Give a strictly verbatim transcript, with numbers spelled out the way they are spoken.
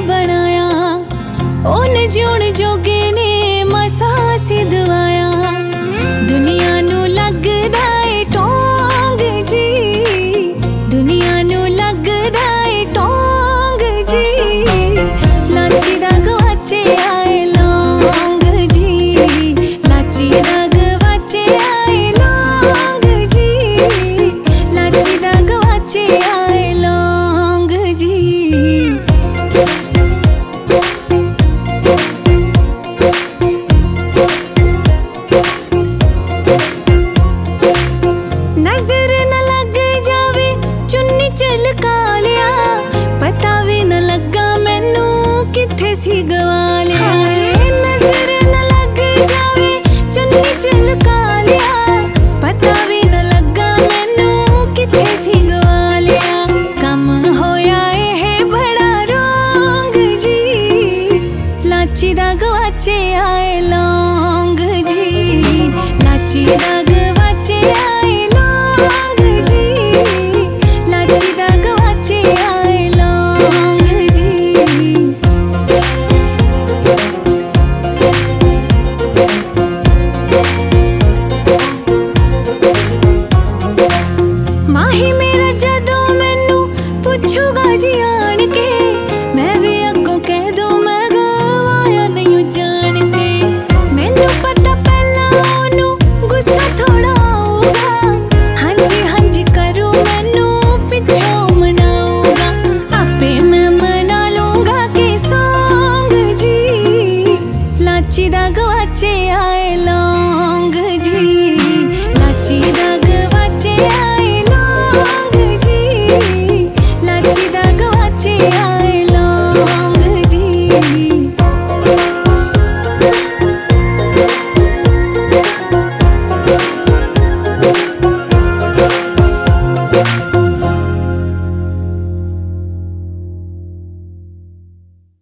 बनाया, ओन जून जोगे ने मसासी दवाया। दुनिया नू लगदा ए टोंग जी, दुनिया नू लगदा ए टोंग जी। लाची दा गवाचे आए लौंग जी, लाची दा गवाचे आए लौंग जी, लाची दा गवाचे आए लौंग जी। नजर न लग जावे चुन्नी झलका लिया, पता भी न लगा मैनू किथे सी गवा लिया। नजर न लग जावे चुन्नी झलका लिया, पता भी न लगा मैनू किथे सी गवा लिया। कम होया एह बड़ा रोंग जी, लाची दा गवाचे आए लौंग जी, लाची दा गवाचे आए लौंग जी, लाची दा गवाचे आए लौंग जी। माही मेरा जदों मैनू पुछूगा जी आन के, मैं भी अगों कह दूं मैं गवाया नहीं जान के। मैनू पता पहला ओनू गुस्सा थोड़ा आऊगा, हांजी हांजी करूं मैनू पिछों मनाऊगा। आपे मैं मना लूंगा के सॉन्ग जी, लाची दा गवाचे आए